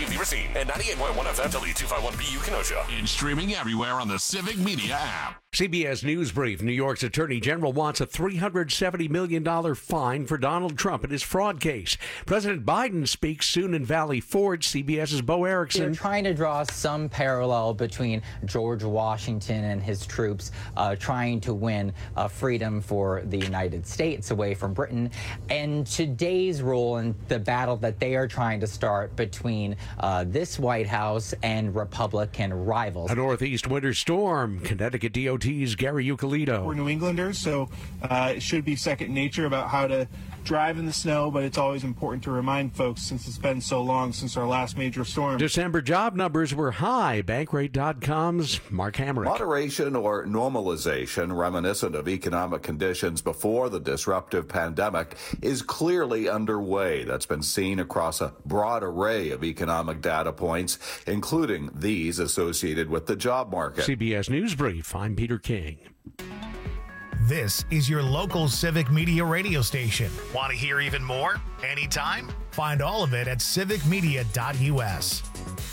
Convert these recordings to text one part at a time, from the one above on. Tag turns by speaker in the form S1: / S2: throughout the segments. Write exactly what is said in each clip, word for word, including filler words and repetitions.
S1: D M V Racine, and ninety-eight point one F M W two fifty-one B U Kenosha.
S2: And streaming everywhere on the Civic Media app.
S3: C B S News Brief. New York's Attorney General wants a three hundred seventy million dollars fine for Donald Trump in his fraud case. President Biden speaks soon in Valley Forge. CBS's Bo Erickson.
S4: They're trying to draw some parallel between George Washington and his troops uh, trying to win uh, freedom for the United States away from Britain, and today's role in the battle that they are trying to start between uh, this White House and Republican rivals.
S3: A northeast winter storm. Connecticut D O T's Gary Eucalito.
S5: We're New Englanders, so uh, it should be second nature about how to drive in the snow, but it's always important to remind folks since it's been so long since our last major storm.
S3: December job numbers were high. Bankrate dot com's Mark Hamrick.
S6: Moderation or normalization reminiscent of economic conditions before the disruptive pandemic is clearly underway. That's been seen across a broad array of economic data points, including these associated with the job market.
S3: C B S News Brief. I'm Peter King.
S7: This is your local Civic Media radio station. Want to hear even more? Anytime? Find all of it at civic media dot U S.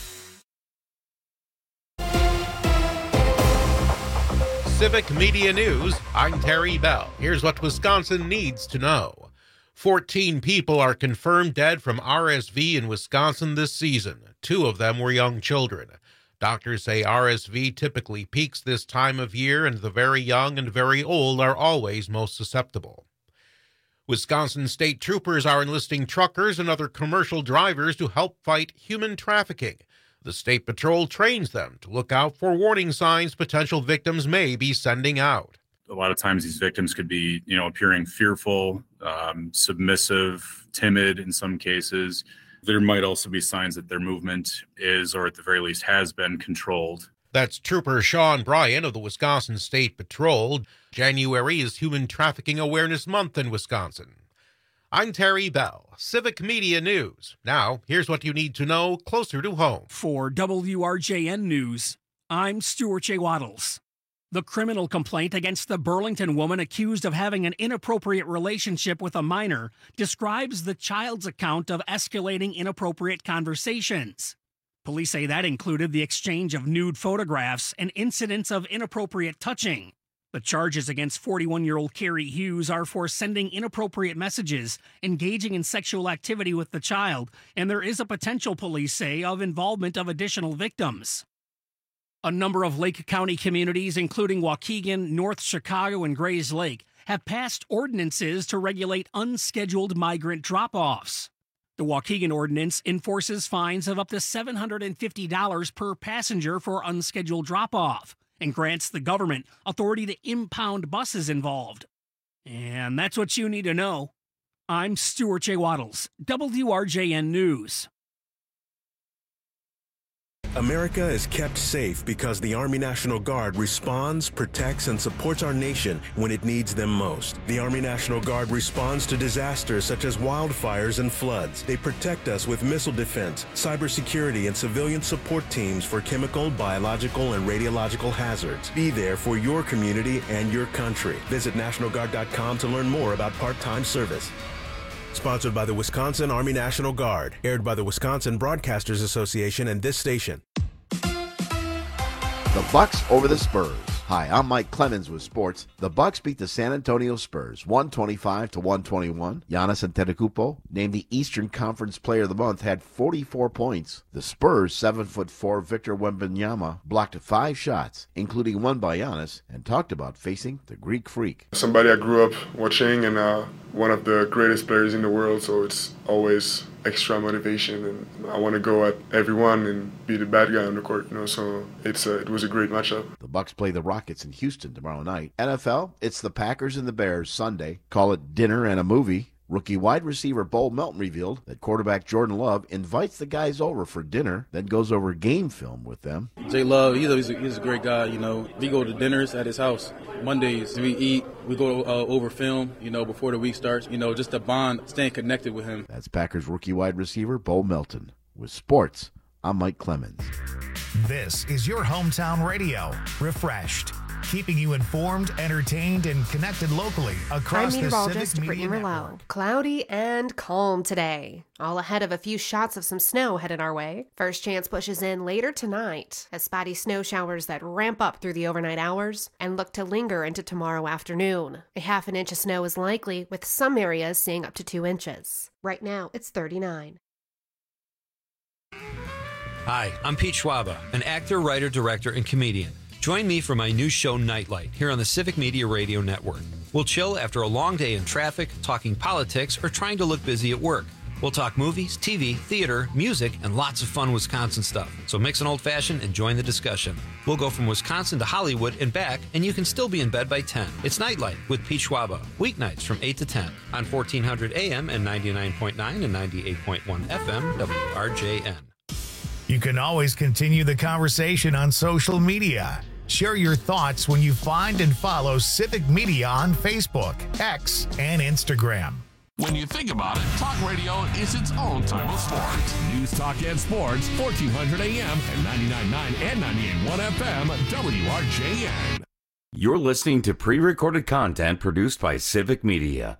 S8: Civic Media News, I'm Terry Bell. Here's what Wisconsin needs to know. fourteen people are confirmed dead from R S V in Wisconsin this season. Two of them were young children. Doctors say R S V typically peaks this time of year, and the very young and very old are always most susceptible. Wisconsin state troopers are enlisting truckers and other commercial drivers to help fight human trafficking. The State Patrol trains them to look out for warning signs potential victims may be sending out.
S9: A lot of times these victims could be, you know, appearing fearful, um, submissive, timid in some cases. There might also be signs that their movement is, or at the very least has been, controlled.
S8: That's Trooper Sean Bryan of the Wisconsin State Patrol. January is Human Trafficking Awareness Month in Wisconsin. I'm Terry Bell, Civic Media News. Now, here's what you need to know closer to home.
S10: For W R J N News, I'm Stuart J. Waddles. The criminal complaint against the Burlington woman accused of having an inappropriate relationship with a minor describes the child's account of escalating inappropriate conversations. Police say that included the exchange of nude photographs and incidents of inappropriate touching. The charges against forty-one-year-old Carrie Hughes are for sending inappropriate messages, engaging in sexual activity with the child, and there is a potential, police say, of involvement of additional victims. A number of Lake County communities, including Waukegan, North Chicago, and Grays Lake, have passed ordinances to regulate unscheduled migrant drop-offs. The Waukegan ordinance enforces fines of up to seven hundred fifty dollars per passenger for unscheduled drop-off and grants the government authority to impound buses involved. And that's what you need to know. I'm Stuart J. Waddles, W R J N News.
S11: America is kept safe because the Army National Guard responds, protects, and supports our nation when it needs them most. The Army National Guard responds to disasters such as wildfires and floods. They protect us with missile defense, cybersecurity, and civilian support teams for chemical, biological, and radiological hazards. Be there for your community and your country. Visit National Guard dot com to learn more about part-time service. Sponsored by the Wisconsin Army National Guard. Aired by the Wisconsin Broadcasters Association and this station.
S12: The Bucks over the Spurs. Hi, I'm Mike Clemens with sports. The Bucks beat the San Antonio Spurs one twenty-five to one twenty-one. Giannis Antetokounmpo, named the Eastern Conference Player of the Month, had forty-four points. The Spurs' seven foot four Victor Wembanyama blocked five shots, including one by Giannis, and talked about facing the Greek Freak.
S13: Somebody I grew up watching and uh, one of the greatest players in the world, so it's always extra motivation, and I want to go at everyone and be the bad guy on the court, you know, so it's a, it was a great matchup.
S12: The Bucks play the Rockets in Houston tomorrow night. N F L, it's the Packers and the Bears Sunday. Call it dinner and a movie. Rookie wide receiver Bo Melton revealed that quarterback Jordan Love invites the guys over for dinner, then goes over game film with them.
S14: Jay Love, he's a, he's a, he's a great guy, you know. We go to dinners at his house. Mondays, we eat, we go uh, over film, you know, before the week starts, you know, just a bond, staying connected with him.
S12: That's Packers rookie wide receiver Bo Melton. With sports, I'm Mike Clemens.
S7: This is your hometown radio, refreshed. keeping you informed, entertained, and connected locally across
S15: I'm
S7: the
S15: meteorologist
S7: Civic
S15: Brittany
S7: Media
S15: Merlot.
S7: Network.
S15: Cloudy and calm today, all ahead of a few shots of some snow headed our way. First chance pushes in later tonight as spotty snow showers that ramp up through the overnight hours and look to linger into tomorrow afternoon. A half an inch of snow is likely, with some areas seeing up to two inches. Right now, it's thirty-nine.
S16: Hi, I'm Pete Schwaba, an actor, writer, director, and comedian. Join me for my new show, Nightlight, here on the Civic Media Radio Network. We'll chill after a long day in traffic, talking politics, or trying to look busy at work. We'll talk movies, T V, theater, music, and lots of fun Wisconsin stuff. So mix an old-fashioned and join the discussion. We'll go from Wisconsin to Hollywood and back, and you can still be in bed by ten. It's Nightlight with Pete Schwaba, weeknights from eight to ten on fourteen hundred A M and ninety-nine point nine and ninety-eight point one F M W R J N.
S7: You can always continue the conversation on social media. Share your thoughts when you find and follow Civic Media on Facebook, X, and Instagram.
S2: When you think about it, talk radio is its own type of sport. News, talk, and sports, fourteen hundred A M and ninety-nine point nine and ninety-eight point one F M, W R J N.
S17: You're listening to pre-recorded content produced by Civic Media.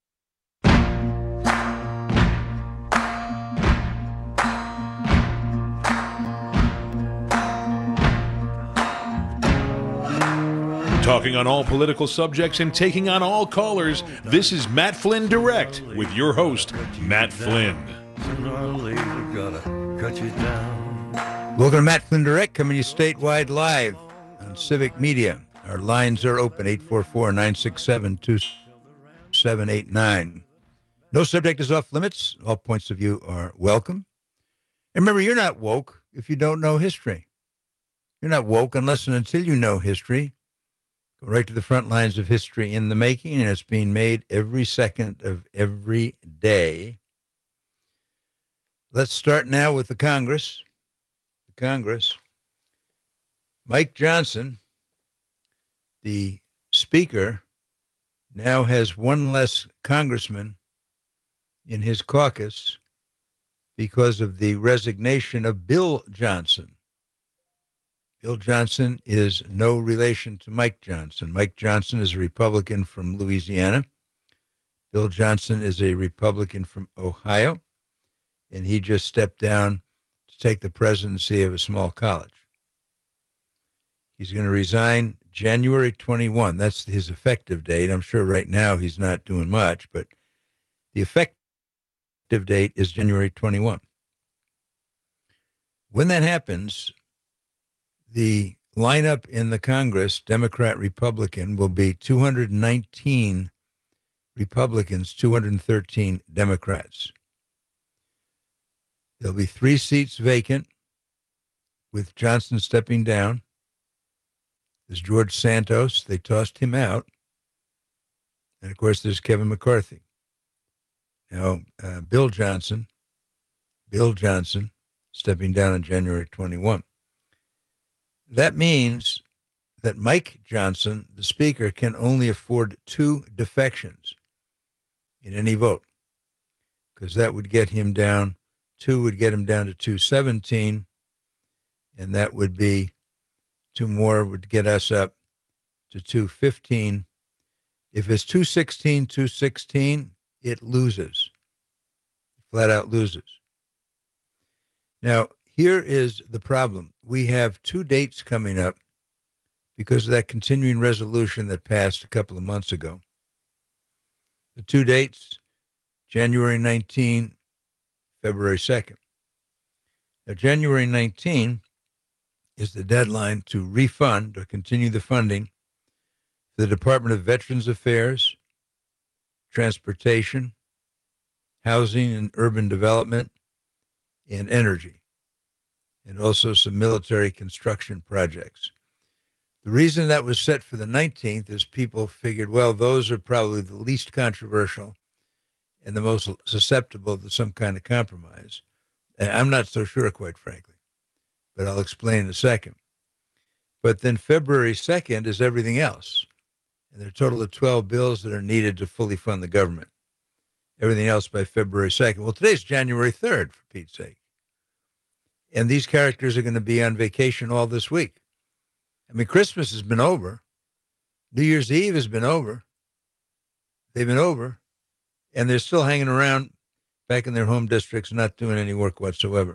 S18: Talking on all political subjects and taking on all callers, this is Matt Flynn Direct with your host, Matt Flynn.
S19: Welcome to Matt Flynn Direct, coming to you statewide live on Civic Media. Our lines are open, eight four four, nine six seven, two seven eight nine. No subject is off limits. All points of view are welcome. And remember, you're not woke if you don't know history. You're not woke unless and until you know history. Go right to the front lines of history in the making, and it's being made every second of every day. Let's start now with the Congress. The Congress. Mike Johnson, the Speaker, now has one less congressman in his caucus because of the resignation of Bill Johnson. Bill Johnson is no relation to Mike Johnson. Mike Johnson is a Republican from Louisiana. Bill Johnson is a Republican from Ohio, and he just stepped down to take the presidency of a small college. He's going to resign January twenty-first. That's his effective date. I'm sure right now he's not doing much, but the effective date is January twenty-first. When that happens, the lineup in the Congress, Democrat, Republican, will be two hundred nineteen Republicans, two hundred thirteen Democrats. There'll be three seats vacant, with Johnson stepping down. There's George Santos. They tossed him out. And, of course, there's Kevin McCarthy. Now, uh, Bill Johnson, Bill Johnson, stepping down on January twenty-first. That means that Mike Johnson, the Speaker, can only afford two defections in any vote, because that would get him down, two would get him down to two seventeen, and that would be, two more would get us up to two fifteen. If it's two sixteen, two sixteen, it loses, flat out loses. Now, here is the problem. We have two dates coming up because of that continuing resolution that passed a couple of months ago. The two dates, January nineteenth, February second. Now, January nineteenth is the deadline to refund or continue the funding for the Department of Veterans Affairs, Transportation, Housing and Urban Development, and Energy, and also some military construction projects. The reason that was set for the nineteenth is people figured, well, those are probably the least controversial and the most susceptible to some kind of compromise. And I'm not so sure, quite frankly, but I'll explain in a second. But then February second is everything else. And there are a total of twelve bills that are needed to fully fund the government. Everything else by February second. Well, today's January third, for Pete's sake. And these characters are going to be on vacation all this week. I mean, Christmas has been over. New Year's Eve has been over. They've been over, and they're still hanging around back in their home districts, not doing any work whatsoever.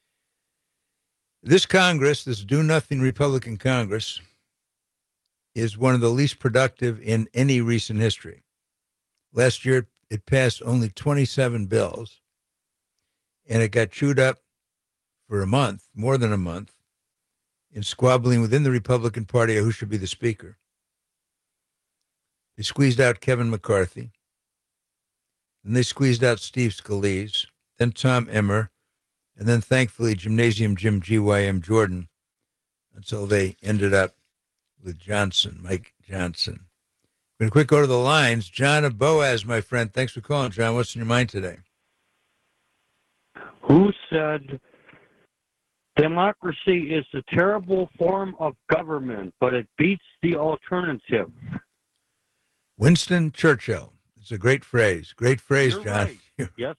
S19: This Congress, this do-nothing Republican Congress, is one of the least productive in any recent history. Last year, it passed only twenty-seven bills, and it got chewed up for a month, more than a month, in squabbling within the Republican Party of who should be the Speaker. They squeezed out Kevin McCarthy, then they squeezed out Steve Scalise, then Tom Emmer, and then thankfully Gymnasium Jim G Y M Jordan, until they ended up with Johnson, Mike Johnson. We're going to quick go to the lines. John of Boaz, my friend. Thanks for calling, John. What's in your mind today?
S20: Who said democracy is a terrible form of government, but it beats the alternative?
S19: Winston Churchill. It's a great phrase. Great phrase,
S20: You're
S19: John.
S20: Right. Yes.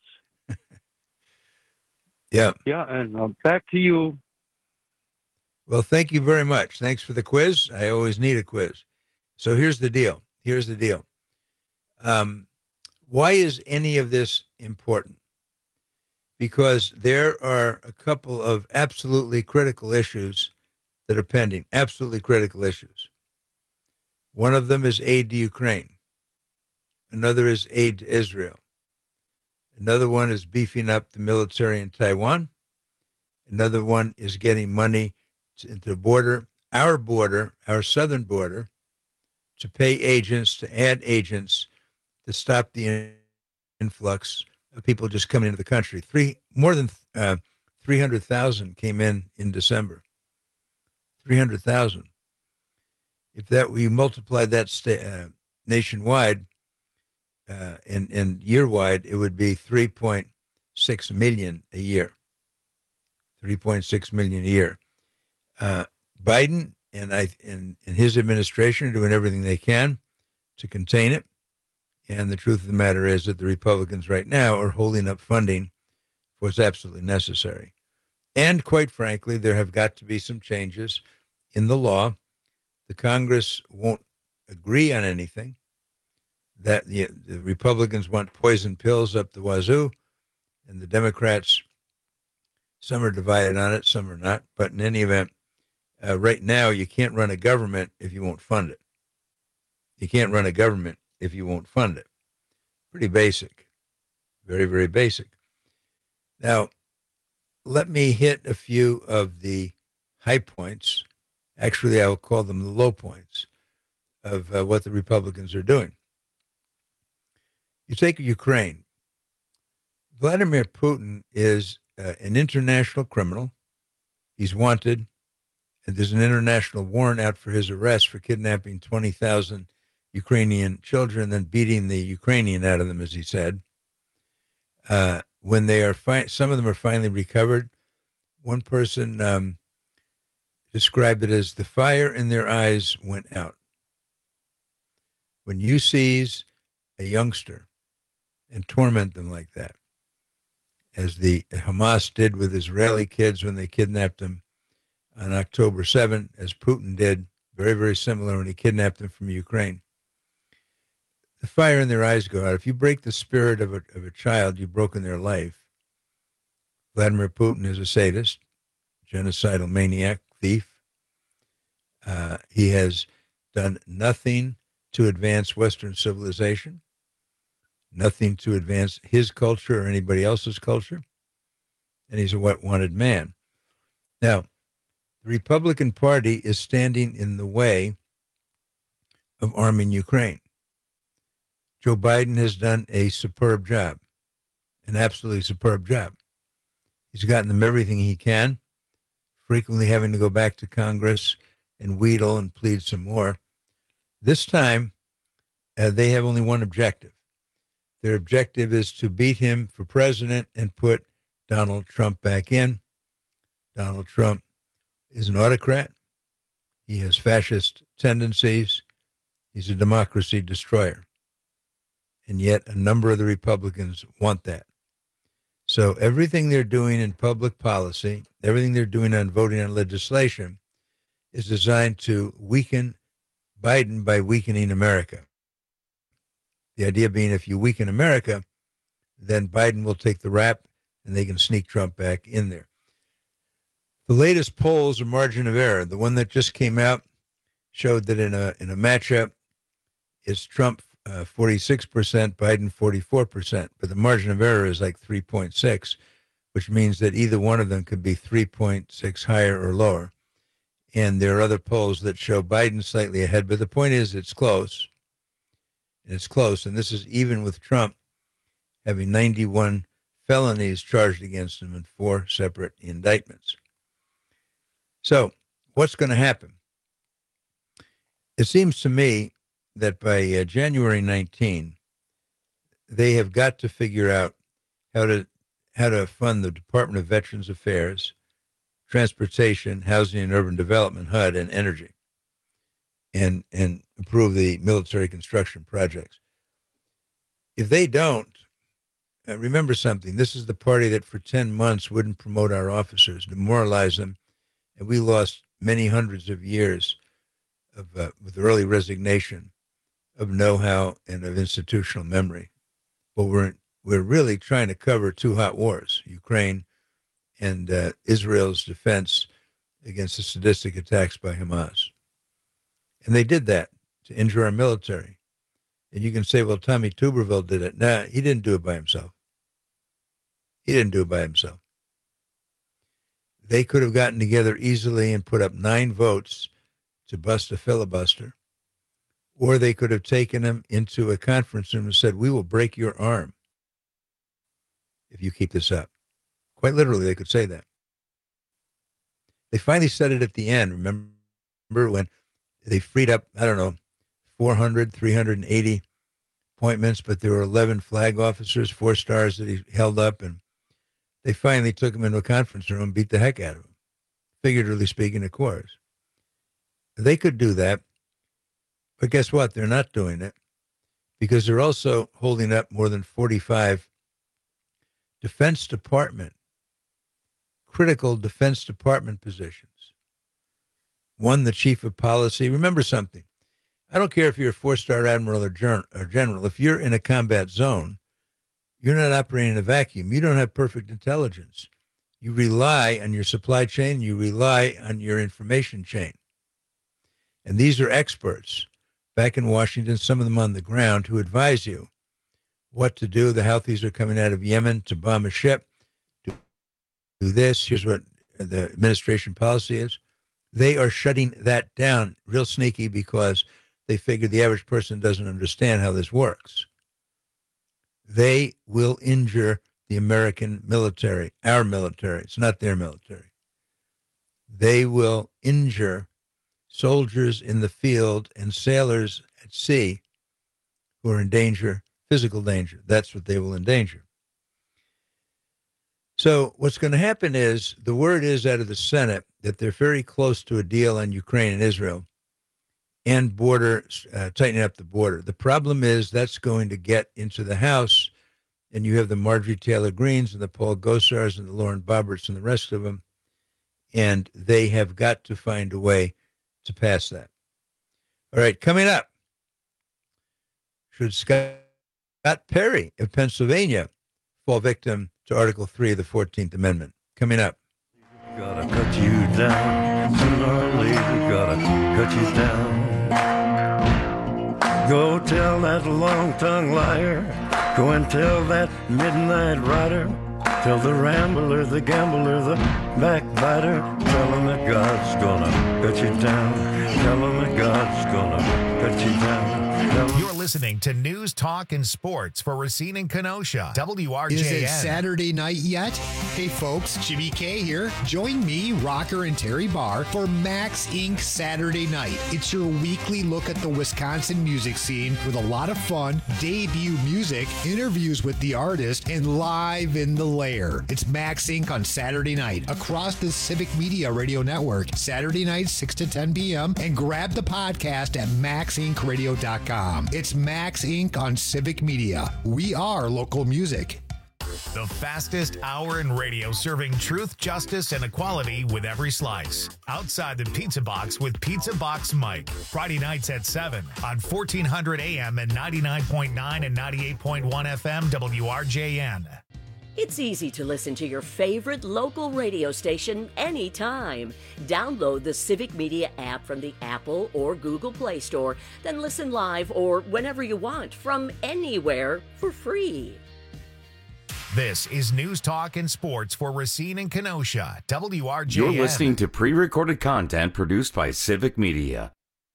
S19: Yeah.
S20: Yeah, and uh, back to you.
S19: Well, thank you very much. Thanks for the quiz. I always need a quiz. So here's the deal. Here's the deal. Um, why is any of this important? Because there are a couple of absolutely critical issues that are pending, absolutely critical issues. One of them is aid to Ukraine. Another is aid to Israel. Another one is beefing up the military in Taiwan. Another one is getting money into the border, our border, our southern border, to pay agents, to add agents to stop the influx of people just coming into the country. Three more than uh, three hundred thousand came in in December. three hundred thousand. If that we multiply that sta- uh, nationwide uh, and, and year-wide, it would be three point six million a year. three point six million a year. Uh, Biden and I and, and his administration are doing everything they can to contain it. And the truth of the matter is that the Republicans right now are holding up funding for what's absolutely necessary. And quite frankly, there have got to be some changes in the law. The Congress won't agree on anything. That the, the Republicans want poison pills up the wazoo, and the Democrats, some are divided on it, some are not. But in any event, uh, right now, you can't run a government if you won't fund it. You can't run a government if you won't fund it. Pretty basic. Very, very basic. Now, let me hit a few of the high points. Actually, I will call them the low points of uh, what the Republicans are doing. You take Ukraine. Vladimir Putin is uh, an international criminal. He's wanted, and there's an international warrant out for his arrest for kidnapping twenty thousand Ukrainian children, then beating the Ukrainian out of them, as he said. Uh, when they are, fi- some of them are finally recovered. One person um, described it as the fire in their eyes went out. When you seize a youngster and torment them like that, as the Hamas did with Israeli kids when they kidnapped them on October seventh, as Putin did, very, very similar when he kidnapped them from Ukraine. The fire in their eyes go out. If you break the spirit of a, of a child, you've broken their life. Vladimir Putin is a sadist, genocidal maniac, thief. Uh, he has done nothing to advance Western civilization, nothing to advance his culture or anybody else's culture, and he's a wet-wanted man. Now, the Republican Party is standing in the way of arming Ukraine. Joe Biden has done a superb job, an absolutely superb job. He's gotten them everything he can, frequently having to go back to Congress and wheedle and plead some more. This time, uh, they have only one objective. Their objective is to beat him for president and put Donald Trump back in. Donald Trump is an autocrat. He has fascist tendencies. He's a democracy destroyer. And yet a number of the Republicans want that. So everything they're doing in public policy, everything they're doing on voting on legislation is designed to weaken Biden by weakening America. The idea being if you weaken America, then Biden will take the rap and they can sneak Trump back in there. The latest polls are margin of error. The one that just came out showed that in a in a matchup, it's Trump uh, forty-six percent, Biden forty-four percent. But the margin of error is like three point six, which means that either one of them could be three point six higher or lower. And there are other polls that show Biden slightly ahead. But the point is it's close. And it's close. And this is even with Trump having ninety-one felonies charged against him in four separate indictments. So what's going to happen? It seems to me that by uh, January nineteenth, they have got to figure out how to how to fund the Department of Veterans Affairs, Transportation, Housing and Urban Development, H U D, and Energy, and and approve the military construction projects. If they don't, uh, remember something. This is the party that for ten months wouldn't promote our officers, demoralize them, and we lost many hundreds of years of uh, with early resignation, of know-how, and of institutional memory. But we're we're really trying to cover two hot wars: Ukraine and uh, Israel's defense against the sadistic attacks by Hamas. And they did that to injure our military. And you can say, well, Tommy Tuberville did it. Nah, he didn't do it by himself. He didn't do it by himself. They could have gotten together easily and put up nine votes to bust a filibuster, or they could have taken him into a conference room and said, we will break your arm if you keep this up. Quite literally, they could say that. They finally said it at the end. Remember when they freed up, I don't know, four hundred, three hundred eighty appointments, but there were eleven flag officers, four stars that he held up, and they finally took him into a conference room and beat the heck out of him, figuratively speaking, of course. They could do that, but guess what? They're not doing it because they're also holding up more than forty-five Defense Department, critical Defense Department positions. One, the chief of policy. Remember something. I don't care if you're a four-star admiral or general. If you're in a combat zone, you're not operating in a vacuum. You don't have perfect intelligence. You rely on your supply chain. You rely on your information chain. And these are experts back in Washington, some of them on the ground, who advise you what to do. The Houthis are coming out of Yemen to bomb a ship. Do, do this. Here's what the administration policy is. They are shutting that down real sneaky because they figure the average person doesn't understand how this works. They will injure the American military, our military. It's not their military. They will injure soldiers in the field and sailors at sea who are in danger, physical danger. That's what they will endanger. So what's going to happen is the word is out of the Senate that they're very close to a deal on Ukraine and Israel and border, uh, tightening up the border. The problem is that's going to get into the House, and you have the Marjorie Taylor Greens and the Paul Gosars and the Lauren Boeberts and the rest of them, and they have got to find a way to pass that. All right, coming up, should Scott Perry of Pennsylvania fall victim to Article three of the fourteenth Amendment? Coming up.
S21: Gotta cut you down, sooner or later gotta cut you down. Go tell that long-tongued liar, go and tell that midnight rider, tell the rambler, the gambler, the backbiter, tell him that God's gonna cut you down, tell him that God's gonna cut you down.
S7: You're listening to News, Talk, and Sports for Racine and Kenosha. W R J N.
S22: Is it Saturday night yet? Hey folks, Jimmy K here. Join me, Rocker, and Terry Barr for Max Incorporated Saturday Night. It's your weekly look at the Wisconsin music scene with a lot of fun, debut music, interviews with the artist, and live in the lair. It's Max Incorporated on Saturday night across the Civic Media Radio Network. Saturday night, six to ten p.m. And grab the podcast at max inc radio dot com. It's Max Incorporated on Civic Media. We are local music.
S7: The fastest hour in radio serving truth, justice, and equality with every slice. Outside the Pizza Box with Pizza Box Mike. Friday nights at seven on fourteen hundred A M and ninety-nine point nine and ninety-eight point one F M W R J N.
S1: It's easy to listen to your favorite local radio station anytime. Download the Civic Media app from the Apple or Google Play Store, then listen live or whenever you want from anywhere for free.
S7: This is News Talk and Sports for Racine and Kenosha, W R J N.
S17: You're listening to pre-recorded content produced by Civic Media.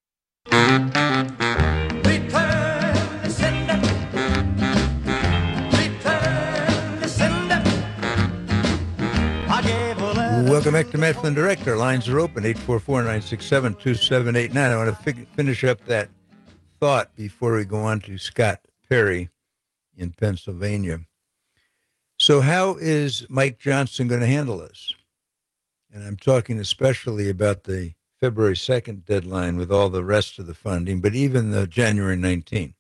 S19: Welcome back to Matt Flynn Direct. Our lines are open, eight four four, nine six seven, two seven eight nine. I want to fi- finish up that thought before we go on to Scott Perry in Pennsylvania. So how is Mike Johnson going to handle this? And I'm talking especially about the February second deadline with all the rest of the funding, but even the January nineteenth.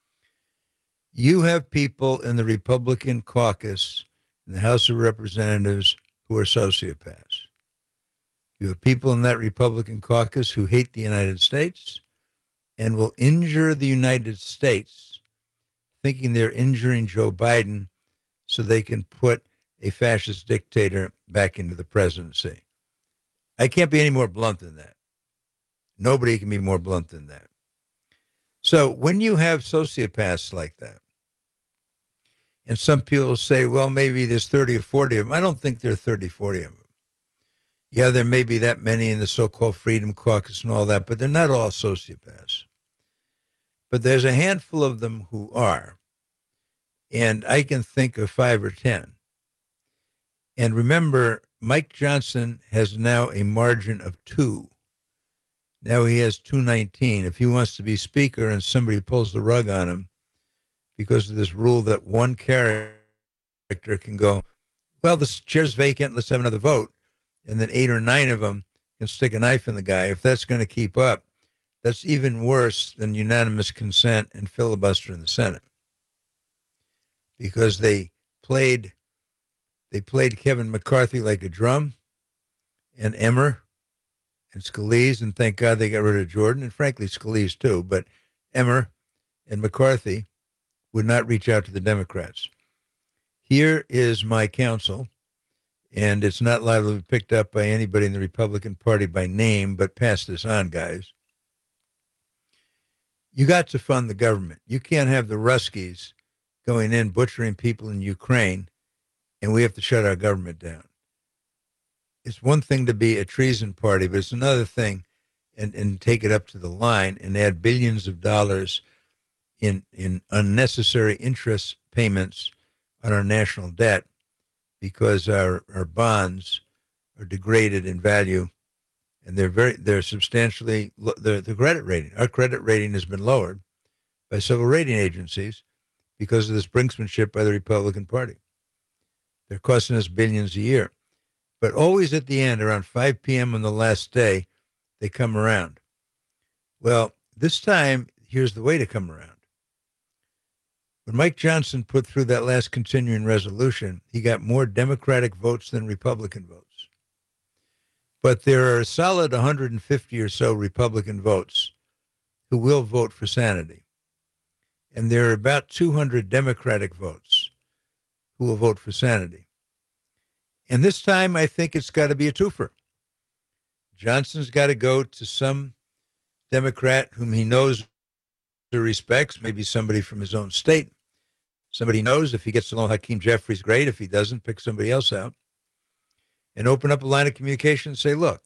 S19: You have people in the Republican caucus in the House of Representatives who are sociopaths. You have people in that Republican caucus who hate the United States and will injure the United States, thinking they're injuring Joe Biden so they can put a fascist dictator back into the presidency. I can't be any more blunt than that. Nobody can be more blunt than that. So when you have sociopaths like that, and some people say, well, maybe there's thirty or forty of them. I don't think there are thirty, forty of them. Yeah, there may be that many in the so-called Freedom Caucus and all that, but they're not all sociopaths. But there's a handful of them who are. And I can think of five or ten. And remember, Mike Johnson has now a margin of two. Now he has two nineteen. If he wants to be speaker and somebody pulls the rug on him because of this rule that one character can go, well, this chair's vacant, let's have another vote. And then eight or nine of them can stick a knife in the guy. If that's going to keep up, that's even worse than unanimous consent and filibuster in the Senate. Because they played they played Kevin McCarthy like a drum, and Emmer and Scalise, and thank God they got rid of Jordan, and frankly Scalise too, but Emmer and McCarthy would not reach out to the Democrats. Here is my counsel, and it's not liable to be picked up by anybody in the Republican Party by name, but pass this on, guys. You got to fund the government. You can't have the Ruskies going in, butchering people in Ukraine, and we have to shut our government down. It's one thing to be a treason party, but it's another thing and, and take it up to the line and add billions of dollars in, in unnecessary interest payments on our national debt because our, our bonds are degraded in value, and they're very they're substantially the the credit rating. Our credit rating has been lowered by several rating agencies because of this brinksmanship by the Republican Party. They're costing us billions a year. But always at the end, around five p.m. on the last day, they come around. Well, this time, here's the way to come around. When Mike Johnson put through that last continuing resolution, he got more Democratic votes than Republican votes. But there are a solid one hundred fifty or so Republican votes who will vote for sanity. And there are about two hundred Democratic votes who will vote for sanity. And this time, I think it's got to be a twofer. Johnson's got to go to some Democrat whom he knows or respects, maybe somebody from his own state. Somebody knows. If he gets along Hakeem Jeffries, great. If he doesn't, pick somebody else out. And open up a line of communication and say, look,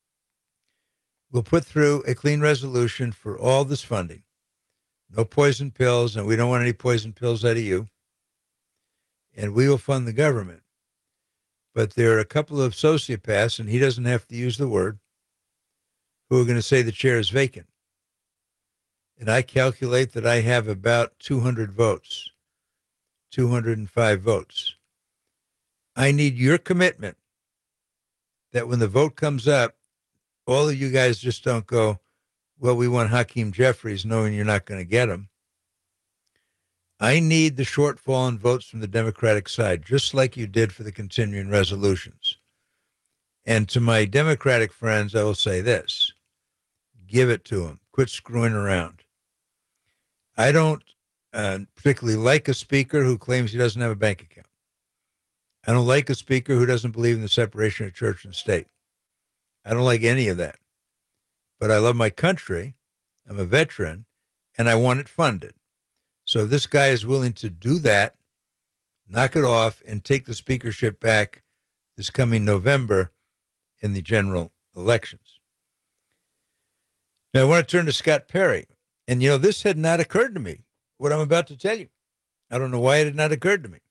S19: we'll put through a clean resolution for all this funding. No poison pills, and we don't want any poison pills out of you. And we will fund the government. But there are a couple of sociopaths, and he doesn't have to use the word, who are going to say the chair is vacant. And I calculate that I have about two hundred votes, two hundred five votes. I need your commitment that when the vote comes up, all of you guys just don't go, well, we want Hakeem Jeffries, knowing you're not going to get him. I need the shortfall in votes from the Democratic side, just like you did for the continuing resolutions. And to my Democratic friends, I will say this. Give it to them. Quit screwing around. I don't uh, particularly like a speaker who claims he doesn't have a bank account. I don't like a speaker who doesn't believe in the separation of church and state. I don't like any of that. But I love my country. I'm a veteran, and I want it funded. So if this guy is willing to do that, knock it off, and take the speakership back this coming November in the general elections. Now, I want to turn to Scott Perry. And, you know, this had not occurred to me, what I'm about to tell you. I don't know why it had not occurred to me.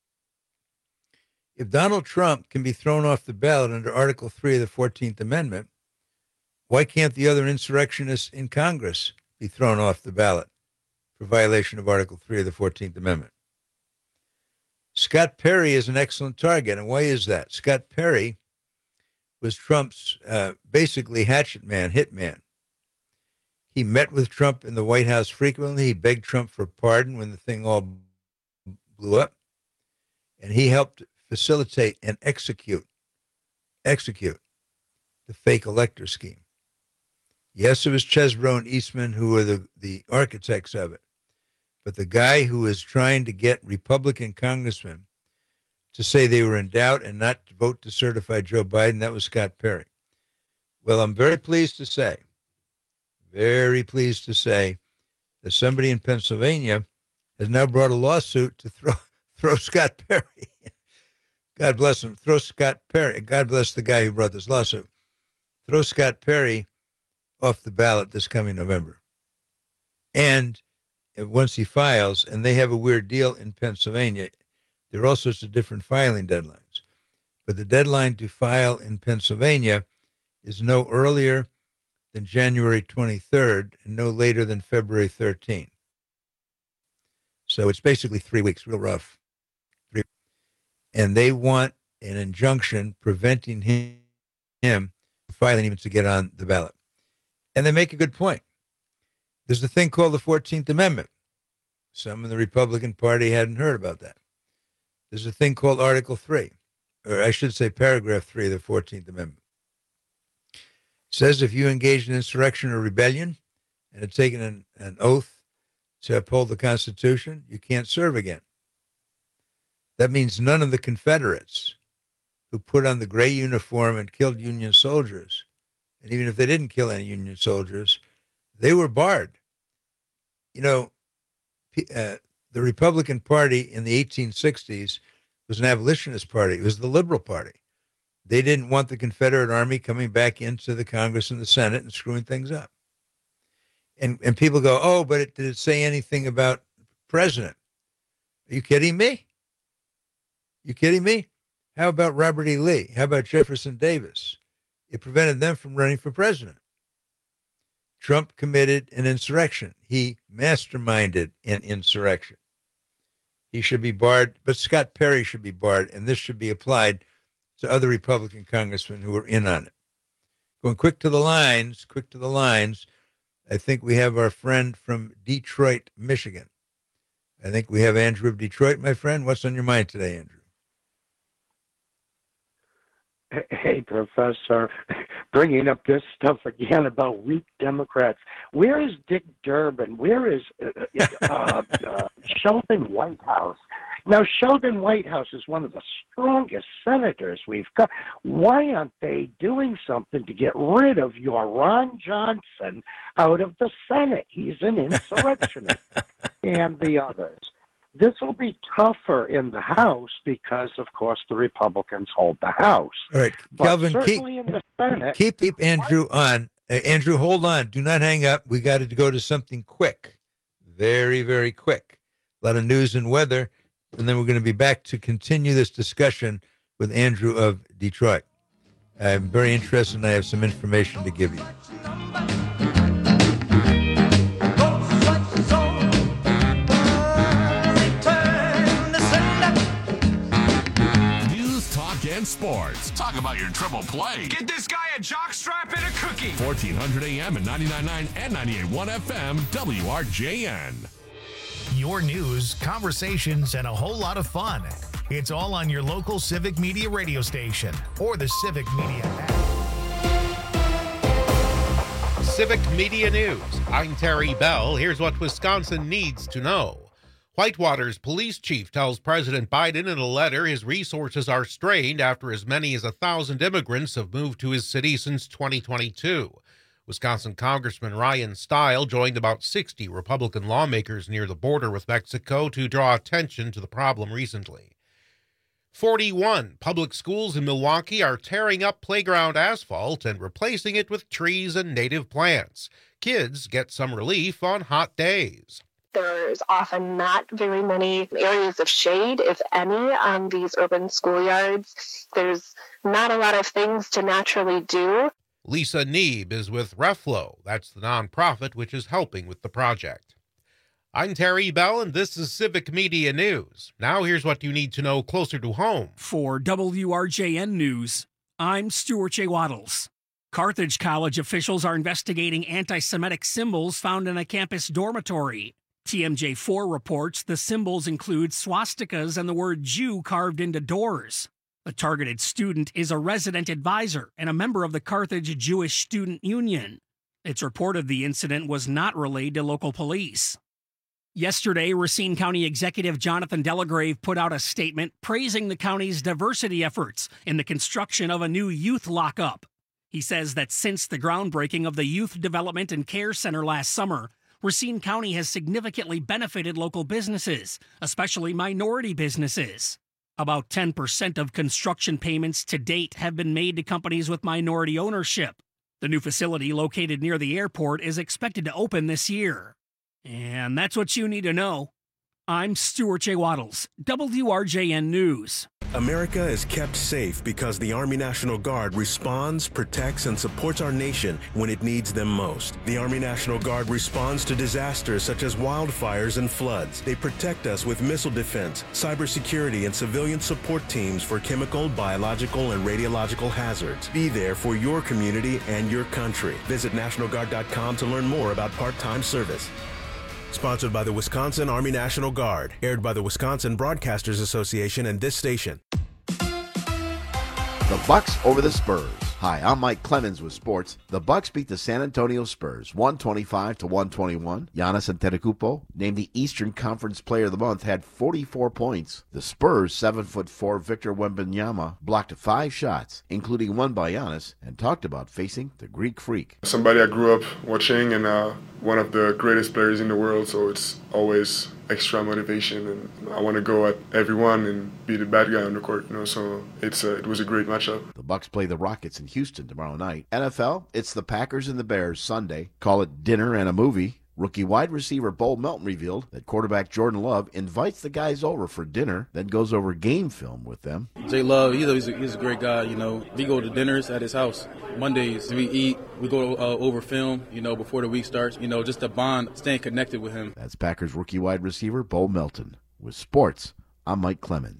S19: If Donald Trump can be thrown off the ballot under Article three of the fourteenth Amendment, why can't the other insurrectionists in Congress be thrown off the ballot for violation of Article three of the fourteenth Amendment? Scott Perry is an excellent target. And why is that? Scott Perry was Trump's uh, basically hatchet man, hit man. He met with Trump in the White House frequently. He begged Trump for pardon when the thing all blew up. And he helped facilitate and execute, execute the fake elector scheme. Yes, it was Chesbrough and Eastman who were the, the architects of it. But the guy who was trying to get Republican congressmen to say they were in doubt and not to vote to certify Joe Biden, that was Scott Perry. Well, I'm very pleased to say, very pleased to say that somebody in Pennsylvania has now brought a lawsuit to throw throw Scott Perry. God bless him. Throw Scott Perry. God bless the guy who brought this lawsuit. Throw Scott Perry off the ballot this coming November. And once he files, and they have a weird deal in Pennsylvania, there are all sorts of different filing deadlines. But the deadline to file in Pennsylvania is no earlier than January twenty-third and no later than February thirteenth. So it's basically three weeks, real rough. Three. And they want an injunction preventing him, him from filing even to get on the ballot. And they make a good point. There's a thing called the fourteenth Amendment. Some in the Republican Party hadn't heard about that. There's a thing called Article three, or I should say Paragraph three of the fourteenth Amendment. It says if you engage in insurrection or rebellion and have taken an, an oath to uphold the Constitution, you can't serve again. That means none of the Confederates who put on the gray uniform and killed Union soldiers, and even if they didn't kill any Union soldiers, they were barred. You know, uh, the Republican Party in the eighteen sixties was an abolitionist party. It was the Liberal Party. They didn't want the Confederate Army coming back into the Congress and the Senate and screwing things up. And and people go, oh, but it, did it say anything about president? Are you kidding me? You kidding me? How about Robert E. Lee? How about Jefferson Davis? It prevented them from running for president. Trump committed an insurrection. He masterminded an insurrection. He should be barred, but Scott Perry should be barred, and this should be applied to other Republican congressmen who are in on it. Going quick to the lines, quick to the lines, I think we have our friend from Detroit, Michigan. I think we have Andrew of Detroit, my friend. What's on your mind today, Andrew?
S4: Hey, Professor, bringing up this stuff again about weak Democrats. Where is Dick Durbin? Where is uh, uh, uh, Sheldon Whitehouse? Now, Sheldon Whitehouse is one of the strongest senators we've got. Why aren't they doing something to get rid of your Ron Johnson out of the Senate? He's an insurrectionist. And the others. This will be tougher in the House because, of course, the Republicans hold the House.
S19: All right,
S4: but
S19: Kelvin, keep,
S4: in the Senate,
S19: keep, keep Andrew on. Uh, Andrew, hold on. Do not hang up. We got to go to something quick. Very, very quick. A lot of news and weather. And then we're going to be back to continue this discussion with Andrew of Detroit. I'm very interested, and I have some information to give you.
S2: And sports. Talk about your triple play.
S5: Get this guy a jockstrap and a cookie.
S2: fourteen hundred A M and ninety-nine point nine and ninety-eight point one F M, W R J N.
S7: your news, conversations, and a whole lot of fun. It's all on your local Civic Media radio station or the Civic Media app.
S8: Civic Media News. I'm Terry Bell. Here's what Wisconsin needs to know. Whitewater's police chief tells President Biden in a letter his resources are strained after as many as a thousand immigrants have moved to his city since twenty twenty-two. Wisconsin Congressman Ryan Steil joined about sixty Republican lawmakers near the border with Mexico to draw attention to the problem recently. forty-one public schools in Milwaukee are tearing up playground asphalt and replacing it with trees and native plants. Kids get some relief on hot days.
S3: There's often not very many areas of shade, if any, on these urban schoolyards. There's not a lot of things to naturally do.
S8: Lisa Neeb is with Reflow. That's the nonprofit which is helping with the project. I'm Terry Bell, and this is Civic Media News. Now here's what you need to know closer to home.
S10: For W R J N News, I'm Stuart J. Waddles. Carthage College officials are investigating anti-Semitic symbols found in a campus dormitory. T M J four reports the symbols include swastikas and the word Jew carved into doors. The targeted student is a resident advisor and a member of the Carthage Jewish Student Union. It's reported the incident was not relayed to local police. Yesterday, Racine County Executive Jonathan Delagrave put out a statement praising the county's diversity efforts in the construction of a new youth lockup. He says that since the groundbreaking of the Youth Development and Care Center last summer, Racine County has significantly benefited local businesses, especially minority businesses. About ten percent of construction payments to date have been made to companies with minority ownership. The new facility located near the airport is expected to open this year. And that's what you need to know. I'm Stuart J. Waddles, W R J N News.
S11: America is kept safe because the Army National Guard responds, protects, and supports our nation when it needs them most. The Army National Guard responds to disasters such as wildfires and floods. They protect us with missile defense, cybersecurity, and civilian support teams for chemical, biological, and radiological hazards. Be there for your community and your country. Visit National Guard dot com to learn more about part-time service. Sponsored by the Wisconsin Army National Guard. Aired by the Wisconsin Broadcasters Association and this station.
S12: The Bucks over the Spurs. Hi, I'm Mike Clemens with sports. The Bucks beat the San Antonio Spurs one twenty-five to one twenty-one. Giannis Antetokounmpo, named the Eastern Conference Player of the Month, had forty-four points. The Spurs' seven foot four Victor Wembanyama blocked five shots, including one by Giannis, and talked about facing the Greek Freak.
S13: Somebody I grew up watching and uh, one of the greatest players in the world, so it's always extra motivation, and I want to go at everyone and be the bad guy on the court, you know, so it's a, it was a great matchup.
S12: The Bucks play the Rockets in Houston tomorrow night. N F L, it's the Packers and the Bears Sunday. Call it dinner and a movie. Rookie wide receiver Bo Melton revealed that quarterback Jordan Love invites the guys over for dinner, then goes over game film with them.
S14: Jay Love, he's a, he's a, he's a great guy, you know. We go to dinners at his house. Mondays, we eat, we go uh, over film, you know, before the week starts, you know, just to bond, staying connected with him.
S12: That's Packers rookie wide receiver Bo Melton. With sports, I'm Mike Clemens.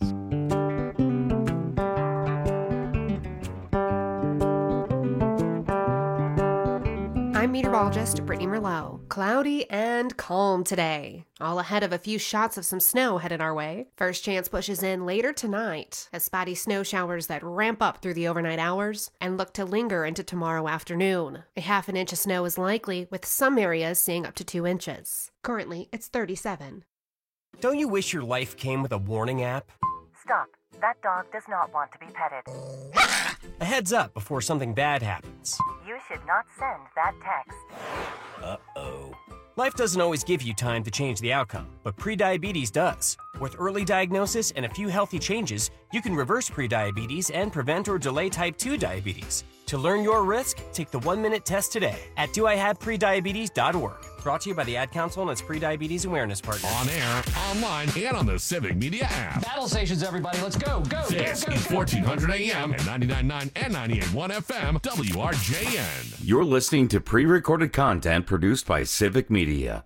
S15: I'm meteorologist Brittany Merlot. Cloudy and calm today. All ahead of a few shots of some snow headed our way. First chance pushes in later tonight as spotty snow showers that ramp up through the overnight hours and look to linger into tomorrow afternoon. A half an inch of snow is likely, with some areas seeing up to two inches. Currently, it's thirty-seven.
S6: Don't you wish your life came with a warning app?
S23: Stop. That dog does not want to be petted.
S6: A heads up before something bad happens.
S23: You should not send that text.
S6: Uh-oh. Life doesn't always give you time to change the outcome, but prediabetes does. With early diagnosis and a few healthy changes, you can reverse prediabetes and prevent or delay type two diabetes. To learn your risk, take the one-minute test today at do I have prediabetes dot org. Brought to you by the Ad Council and its Prediabetes Awareness Partner.
S2: On air, online, and on the Civic Media app.
S24: Battle stations, everybody. Let's go, go,
S2: This
S24: go, go,
S2: is fourteen hundred A M and ninety-nine point nine and ninety-eight point one F M, W R J N.
S17: You're listening to pre-recorded content produced by Civic Media.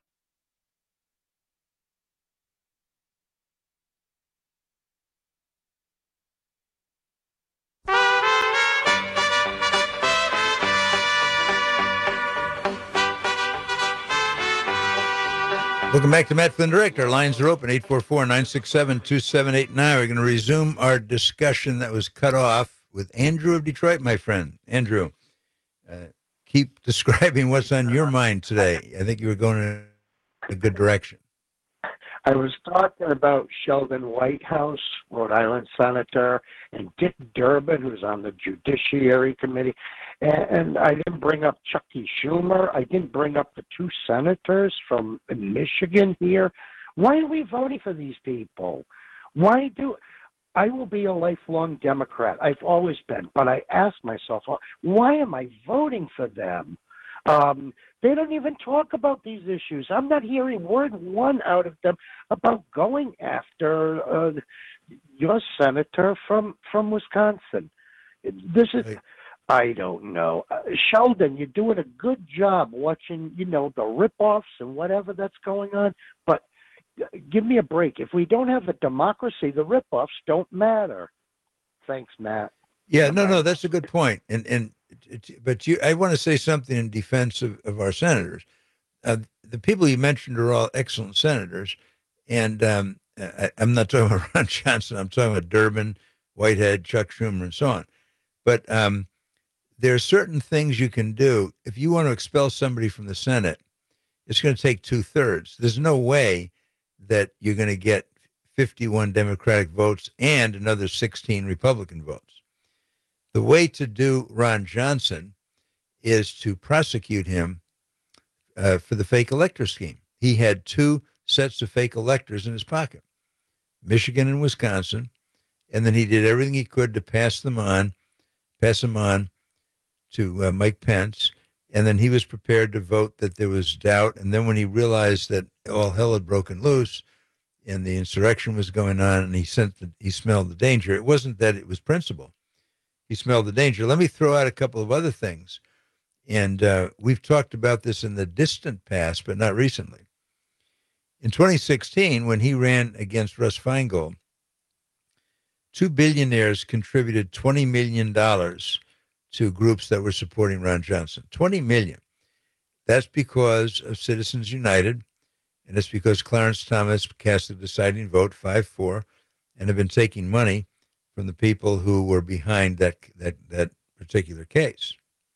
S19: Welcome back to Matt Flynn Direct. Our lines are open, eight four four, nine six seven, two seven eight nine. We're going to resume our discussion that was cut off with Andrew of Detroit, my friend. Andrew, uh, keep describing what's on your mind today. I think you were going in a good direction.
S4: I was talking about Sheldon Whitehouse, Rhode Island senator, and Dick Durbin, who's on the Judiciary Committee. And I didn't bring up Chucky Schumer. I didn't bring up the two senators from Michigan here. Why are we voting for these people? Why do I will be a lifelong Democrat. I've always been. But I ask myself, why am I voting for them? Um, they don't even talk about these issues. I'm not hearing word one out of them about going after uh, your senator from, from Wisconsin. This is... Right. I don't know. Uh, Sheldon, you're doing a good job watching, you know, the rip-offs and whatever that's going on, but give me a break. If we don't have a democracy, the rip-offs don't matter. Thanks, Matt.
S19: Yeah, no, no, that's a good point. And, and but you, I want to say something in defense of, of our senators. Uh, the people you mentioned are all excellent senators, and um, I, I'm not talking about Ron Johnson. I'm talking about Durbin, Whitehead, Chuck Schumer, and so on. But um, there are certain things you can do. If you want to expel somebody from the Senate, it's going to take two-thirds. There's no way that you're going to get fifty-one Democratic votes and another sixteen Republican votes. The way to do Ron Johnson is to prosecute him uh, for the fake elector scheme. He had two sets of fake electors in his pocket, Michigan and Wisconsin, and then he did everything he could to pass them on, pass them on to uh, Mike Pence, and then he was prepared to vote that there was doubt. And then when he realized that all hell had broken loose and the insurrection was going on, and he sent the, he smelled the danger. It wasn't that it was principle. He smelled the danger. Let me throw out a couple of other things. And uh, we've talked about this in the distant past, but not recently. In twenty sixteen, when he ran against Russ Feingold, two billionaires contributed twenty million dollars to groups that were supporting Ron Johnson. twenty million dollars. That's because of Citizens United, and it's because Clarence Thomas cast the deciding vote, five four, and have been taking money from the people who were behind that that that particular case.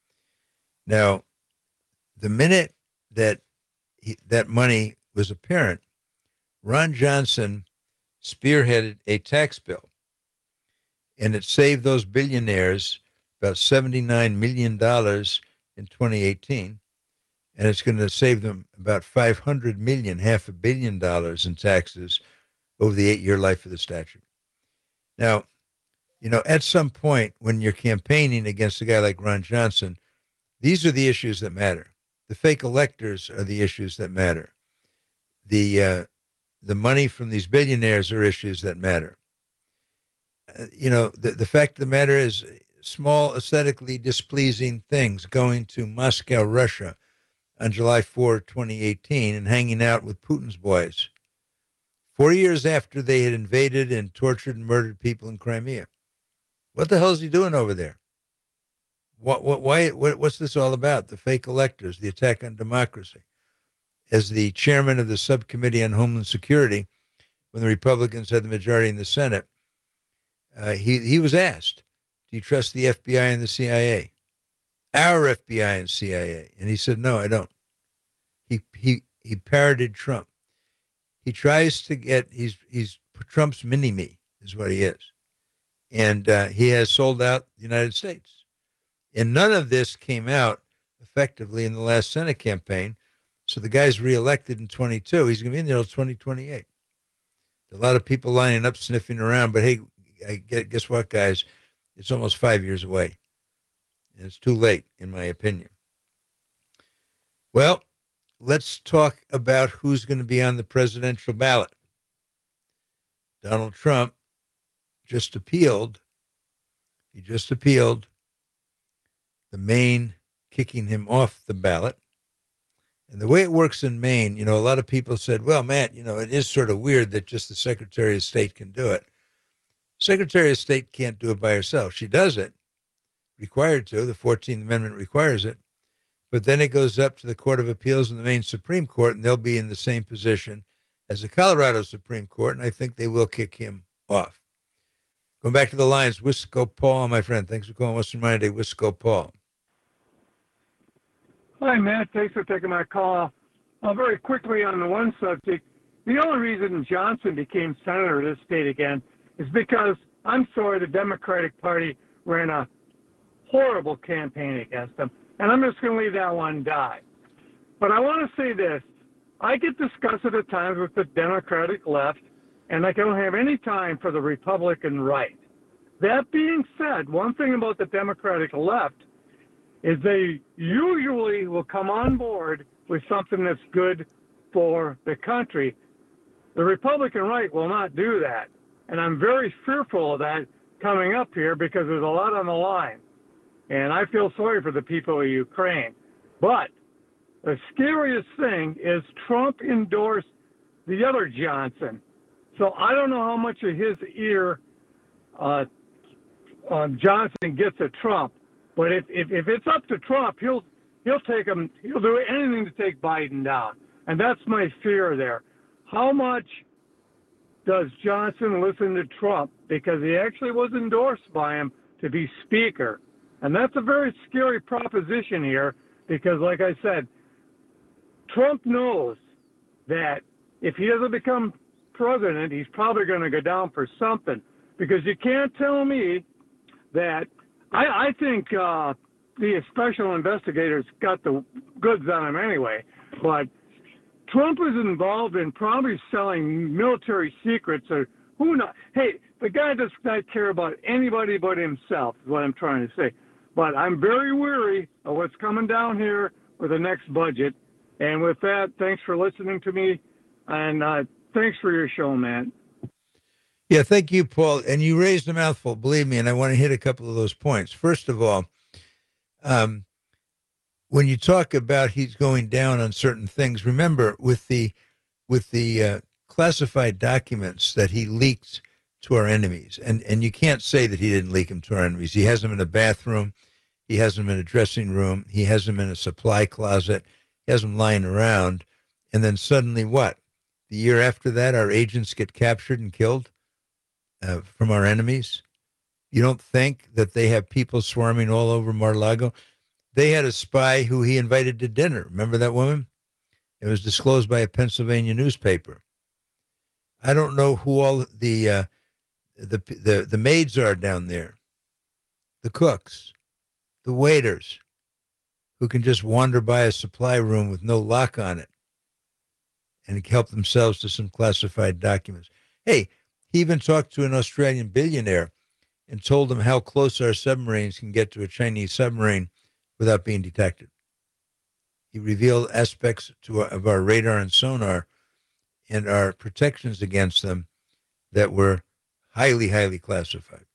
S19: Now, the minute that he, that money was apparent, Ron Johnson spearheaded a tax bill, and it saved those billionaires about seventy-nine million dollars in twenty eighteen, and it's going to save them about five hundred million dollars, half a billion dollars in taxes over the eight-year life of the statute. Now, you know, at some point when you're campaigning against a guy like Ron Johnson, these are the issues that matter. The fake electors are the issues that matter. The uh, the money from these billionaires are issues that matter. Uh, you know, the, the fact of the matter is small, aesthetically displeasing things, going to Moscow, Russia on July fourth, twenty eighteen, and hanging out with Putin's boys, four years after they had invaded and tortured and murdered people in Crimea. What the hell is he doing over there? What, what, why, what, what's this all about? The fake electors, the attack on democracy. As the chairman of the subcommittee on Homeland Security, when the Republicans had the majority in the Senate, uh, he, he was asked, do you trust the F B I and the C I A? Our F B I and C I A. And he said, no, I don't. He, he, he parroted Trump. He tries to get, he's, he's Trump's mini-me is what he is. And uh, he has sold out the United States. And none of this came out effectively in the last Senate campaign. So the guy's reelected in twenty-two. He's going to be in there until twenty twenty-eight. A lot of people lining up, sniffing around. But hey, I get, guess what, guys? It's almost five years away. And it's too late, in my opinion. Well, let's talk about who's going to be on the presidential ballot. Donald Trump just appealed. He just appealed the Maine kicking him off the ballot. And the way it works in Maine, you know, a lot of people said, well, Matt, you know, it is sort of weird that just the Secretary of State can do it. Secretary of State can't do it by herself. She does it, required to. The fourteenth Amendment requires it. but then it goes up to the Court of Appeals and the Maine Supreme Court, and they'll be in the same position as the Colorado Supreme Court, and I think they will kick him off. Going back to the lines, Wisco Paul, my friend. Thanks for calling Western Monday, Wisco Paul.
S9: Hi, Matt. Thanks for taking my call. Uh, very quickly on the one subject, the only reason Johnson became senator of this state again is because, I'm sorry, the Democratic Party ran a horrible campaign against him. And I'm just going to leave that one die. But I want to say this. I get disgusted at times with the Democratic left, and I don't have any time for the Republican right. That being said, one thing about the Democratic left is they usually will come on board with something that's good for the country. The Republican right will not do that. And I'm very fearful of that coming up here because there's a lot on the line. And I feel sorry for the people of Ukraine. But the scariest thing is Trump endorsed the other Johnson. So I don't know how much of his ear uh, uh, Johnson gets at Trump. But if, if, if it's up to Trump, he'll he'll take him. He'll do anything to take Biden down. And that's my fear there. How much does Johnson listen to Trump? Because he actually was endorsed by him to be speaker. And that's a very scary proposition here because, like I said, Trump knows that if he doesn't become president, he's probably going to go down for something. Because you can't tell me that I, I think uh, the special investigators got the goods on him anyway. But Trump is involved in probably selling military secrets or who knows. Hey, the guy does not care about anybody but himself is what I'm trying to say. But I'm very weary of what's coming down here with the next budget. And with that, thanks for listening to me. And uh, thanks for your show, man.
S19: Yeah, thank you, Paul. And you raised a mouthful, believe me, and I want to hit a couple of those points. First of all, um, when you talk about he's going down on certain things, remember with the with the uh, classified documents that he leaked to our enemies, and, and you can't say that he didn't leak them to our enemies. He has them in a bathroom. He has them in a dressing room. He has them in a supply closet. He has them lying around. And then suddenly what? The year after that, our agents get captured and killed uh, from our enemies. You don't think that they have people swarming all over Mar-a-Lago? They had a spy who he invited to dinner. Remember that woman? It was disclosed by a Pennsylvania newspaper. I don't know who all the uh, the the the maids are down there, the cooks, the waiters, who can just wander by a supply room with no lock on it and help themselves to some classified documents. Hey, he even talked to an Australian billionaire and told him how close our submarines can get to a Chinese submarine without being detected. He revealed aspects to our, of our radar and sonar and our protections against them that were highly, highly classified.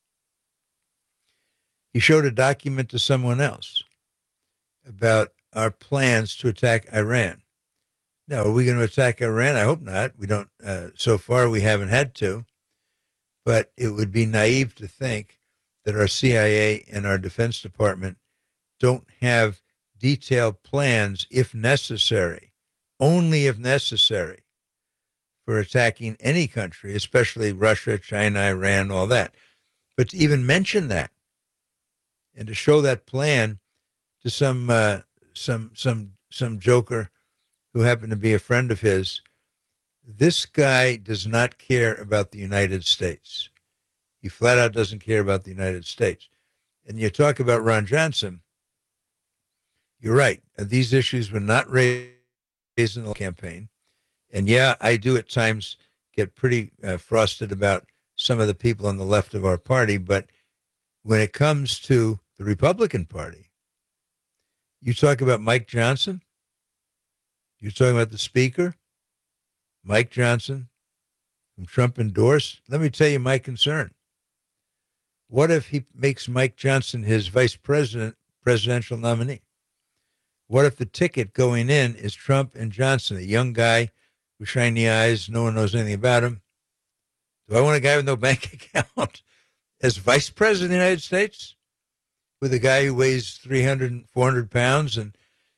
S19: He showed a document to someone else about our plans to attack Iran. Now, are we going to attack Iran? I hope not. We don't. Uh, so far, we haven't had to. But it would be naive to think that our C I A and our Defense Department don't have detailed plans, if necessary, only if necessary, for attacking any country, especially Russia, China, Iran, all that. But to even mention that and to show that plan to some uh, some some some joker who happened to be a friend of his, this guy does not care about the United States. He flat out doesn't care about the United States. And you talk about Ron Johnson, you're right. These issues were not raised in the campaign. And yeah, I do at times get pretty uh, frosted about some of the people on the left of our party. But when it comes to the Republican Party, you talk about Mike Johnson, you're talking about the Speaker, Mike Johnson, whom Trump endorsed. Let me tell you my concern. What if he makes Mike Johnson his vice president, presidential nominee? What if the ticket going in is Trump and Johnson, a young guy with shiny eyes, no one knows anything about him? Do I want a guy with no bank account as vice president of the United States with a guy who weighs three hundred, four hundred pounds and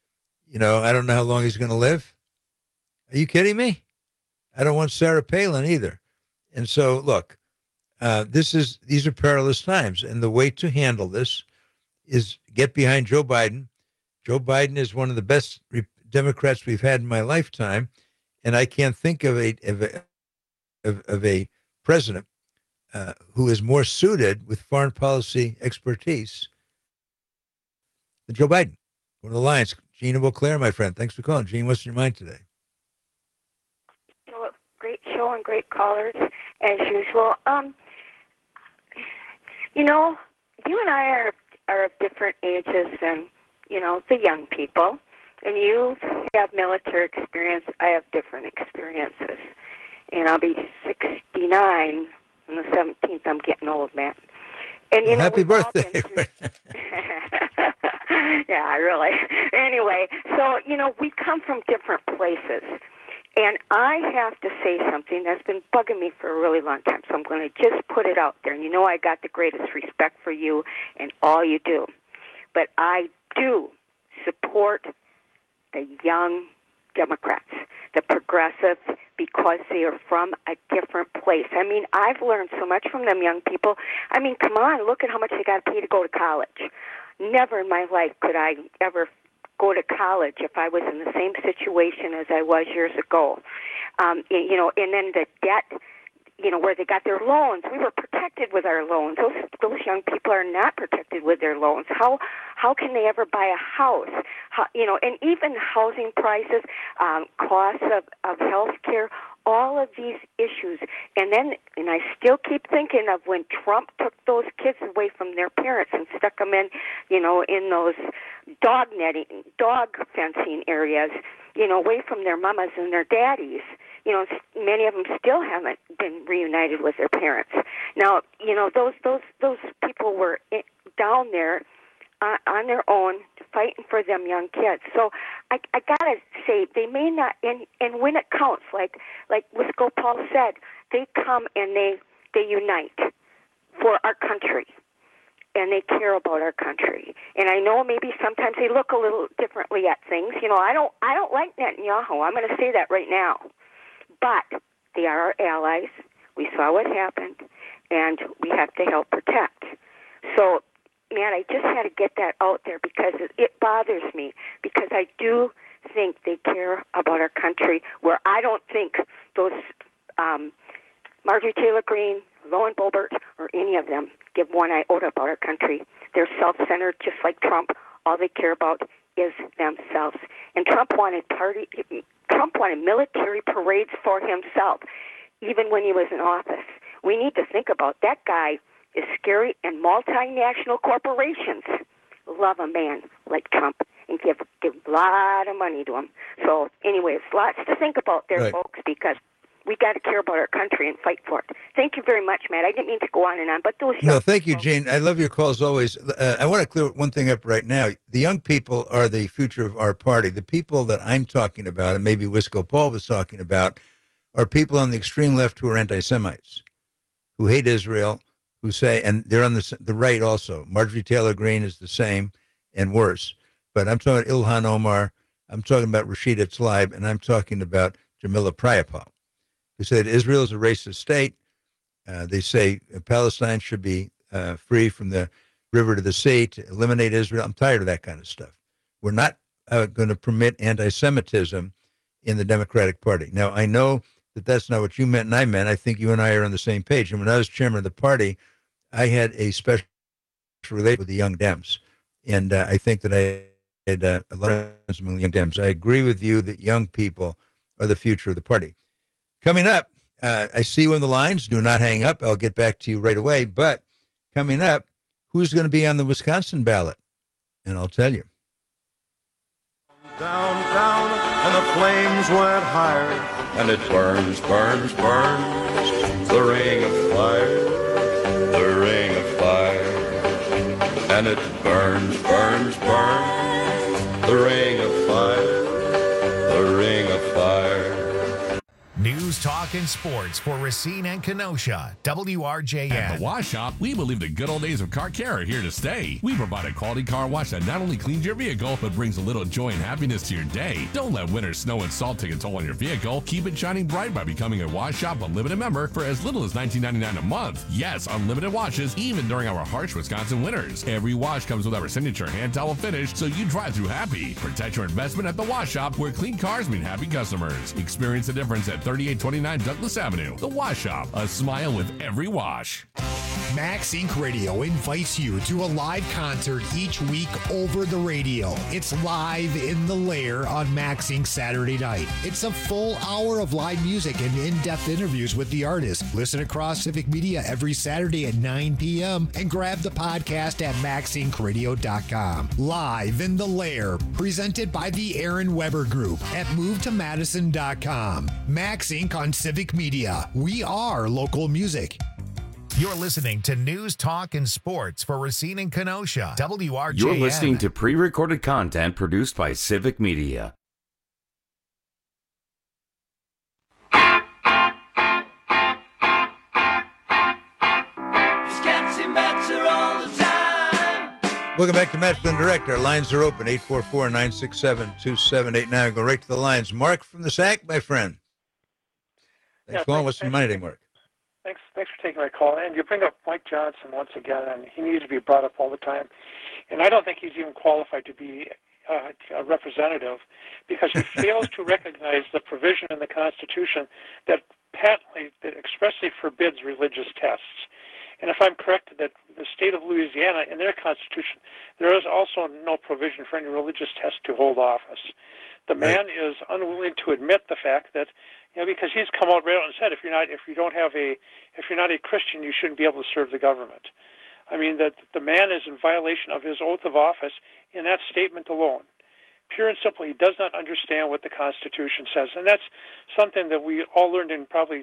S19: You know, I don't know how long he's going to live. Are you kidding me? I don't want Sarah Palin either. And so, look, uh, this is these are perilous times, and the way to handle this is get behind Joe Biden. Joe Biden is one of the best re- Democrats we've had in my lifetime, and I can't think of a of a, of, of a president uh, who is more suited with foreign policy expertise than Joe Biden. One of the Lions, Gene of Eau Claire, my friend. Thanks for calling. Gene, what's in your mind today?
S16: Well, great show and great callers, as usual. Um, you know, you and I are, are of different ages than, you know, the young people. And you have military experience. I have different experiences. And I'll be sixty-nine on the seventeenth. I'm getting old, man. And, you
S19: well,
S16: know,
S19: happy birthday.
S16: Yeah, really. Anyway, so, you know, we come from different places. And I have to say something that's been bugging me for a really long time, so I'm going to just put it out there. And you know I got the greatest respect for you and all you do. But I do support the young Democrats, the progressives, because they are from a different place. I mean, I've learned so much from them young people. I mean, come on, look at how much they got to pay to go to college. Never in my life could I ever go to college if I was in the same situation as I was years ago. Um, you know, and then the debt, you know, where they got their loans. We were protected with our loans. Those those young people are not protected with their loans. How how can they ever buy a house? How, you know, and even housing prices, um, costs of, of health care, all of these issues. And then, and I still keep thinking of when Trump took those kids away from their parents and stuck them in, you know, in those dog netting, dog fencing areas, you know, away from their mamas and their daddies. You know, many of them still haven't been reunited with their parents. Now, you know, those those those people were in, down there uh, on their own, fighting for them young kids. So I, I gotta say, they may not, and and when it counts, like like Wisco Paul said, they come and they they unite for our country, and they care about our country. And I know maybe sometimes they look a little differently at things. You know, I don't I don't like Netanyahu. I'm going to say that right now. But they are our allies. We saw what happened, and we have to help protect. So, man, I just had to get that out there because it bothers me, because I do think they care about our country, where I don't think those um, Marjorie Taylor Greene, Lauren Boebert, or any of them give one iota about our country. They're self-centered, just like Trump. All they care about is themselves. And Trump wanted party... Trump wanted military parades for himself, even when he was in office. We need to think about that guy is scary, and multinational corporations love a man like Trump and give, give a lot of money to him. So, anyways, lots to think about there,
S19: right,
S16: folks, because we got to care about our country and fight for it. Thank you very much, Matt. I didn't mean to go on and on, but those young
S19: No, thank you,
S16: people,
S19: Gene. I love your calls always. Uh, I want to clear one thing up right now. The young people are the future of our party. The people that I'm talking about, and maybe Wisco Paul was talking about, are people on the extreme left who are anti-Semites, who hate Israel, who say, and they're on the, the right also. Marjorie Taylor Greene is the same and worse. But I'm talking about Ilhan Omar, I'm talking about Rashida Tlaib, and I'm talking about Jamila Priapal, who said Israel is a racist state. Uh, they say Palestine should be uh, free from the river to the sea, to eliminate Israel. I'm tired of that kind of stuff. We're not uh, going to permit anti-Semitism in the Democratic Party. Now, I know that that's not what you meant and I meant. I think you and I are on the same page. And when I was chairman of the party, I had a special relationship with the Young Dems. And uh, I think that I had uh, a lot of friends among the Young Dems. I agree with you that young people are the future of the party. Coming up, uh, I see you on the lines. Do not hang up. I'll get back to you right away. But coming up, who's going to be on the Wisconsin ballot? And I'll tell you.
S18: Down, down, and the flames went higher, and it burns, burns, burns, the ring of fire, the ring of fire, and it burns, burns, burns, the ring of fire, the ring of fire.
S7: News, News, talk, and sports for Racine and Kenosha. W R J N.
S2: At the Wash Shop, we believe the good old days of car care are here to stay. We provide a quality car wash that not only cleans your vehicle, but brings a little joy and happiness to your day. Don't let winter snow and salt take a toll on your vehicle. Keep it shining bright by becoming a Wash Shop Unlimited member for as little as nineteen ninety-nine a month. Yes, unlimited washes, even during our harsh Wisconsin winters. Every wash comes with our signature hand towel finish, so you drive through happy. Protect your investment at the Wash Shop, where clean cars mean happy customers. Experience the difference at thirty-eight twenty-nine Douglas Avenue. The Wash Shop, a smile with every wash.
S1: Max Incorporated. Radio invites you to a live concert each week over the radio. It's Live in the Lair on Max Incorporated. Saturday night. It's a full hour of live music and in-depth interviews with the artist. Listen across Civic Media every Saturday at nine p.m. and grab the podcast at max inc radio dot com. Live in the Lair, presented by the Aaron Weber Group at move to madison dot com. Max Incorporated on Civic Media. We are local music.
S7: You're listening to News, Talk, and Sports for Racine and Kenosha. W R J N.
S17: You're listening to pre-recorded content produced by Civic Media.
S19: Welcome back to Matchman Direct. Our lines are open, eight four four, nine six seven, two seven eight nine. Go right to the lines. Mark from the S A C, my friend. Thanks
S20: yeah,
S19: for calling.
S20: thanks,
S19: What's in mind today, Mark?
S20: Thanks, thanks for taking my call. And you bring up Mike Johnson once again, and he needs to be brought up all the time. And I don't think he's even qualified to be uh, a representative because he fails to recognize the provision in the Constitution that patently, that expressly forbids religious tests. And if I'm correct, that the state of Louisiana, in their constitution, there is also no provision for any religious test to hold office. The man right. is unwilling to admit the fact that, you know, because he's come out right out and said, if you're not, if you don't have a, if you're not a Christian, you shouldn't be able to serve the government. I mean, that the man is in violation of his oath of office in that statement alone. Pure and simple, he does not understand what the Constitution says, and that's something that we all learned in probably.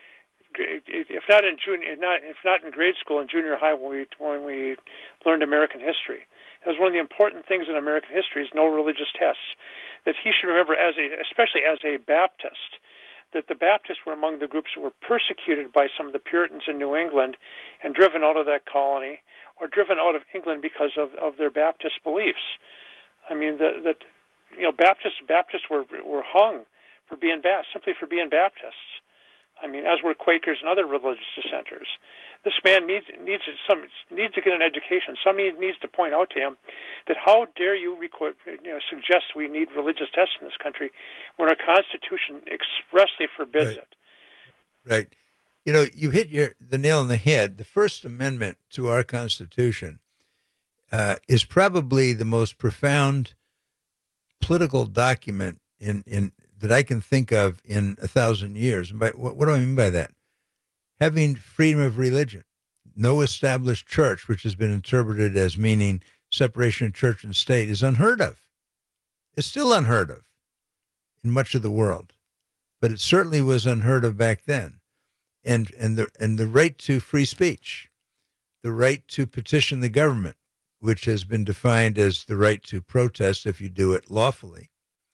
S20: If not in junior, if not if not in grade school, in junior high, when we when we learned American history, it was one of the important things in American history is no religious tests. That he should remember, as a especially as a Baptist, that the Baptists were among the groups that were persecuted by some of the Puritans in New England, and driven out of that colony, or driven out of England because of, of their Baptist beliefs. I mean, that that you know, Baptists Baptists were were hung for being Baptists, simply for being Baptists. I mean, as were Quakers and other religious dissenters. This man needs needs some needs to get an education. Somebody needs to point out to him that how dare you, record, you know, suggest we need religious tests in this country when our Constitution expressly forbids
S19: right.
S15: it.
S19: Right. You know, you hit your the nail on the head. The First Amendment to our Constitution uh, is probably the most profound political document in in. that I can think of in a thousand years. But what, what do I mean by that? Having freedom of religion, no established church, which has been interpreted as meaning separation of church and state, is unheard of. It's still unheard of in much of the world, but it certainly was unheard of back then. And and the and the right to free speech, the right to petition the government, which has been defined as the right to protest if you do it lawfully.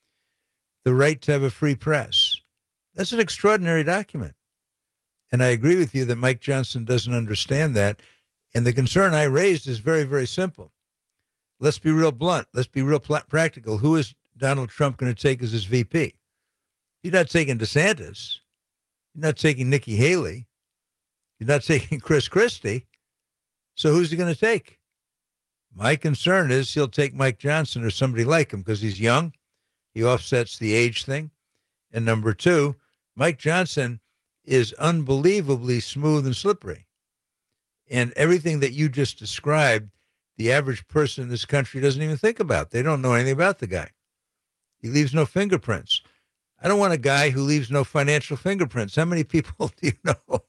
S19: The right to have a free press. That's an extraordinary document. And I agree with you that Mike Johnson doesn't understand that. And the concern I raised is very, very simple. Let's be real blunt. Let's be real pl- practical. Who is Donald Trump going to take as his V P? He's not taking DeSantis. He's not taking Nikki Haley. He's not taking Chris Christie. So who's he going to take? My concern is he'll take Mike Johnson or somebody like him because he's young. He offsets the age thing. And number two, Mike Johnson is unbelievably smooth and slippery. And everything that you just described, the average person in this country doesn't even think about. They don't know anything about the guy. He leaves no fingerprints. I don't want a guy who leaves no financial fingerprints. How many people do you know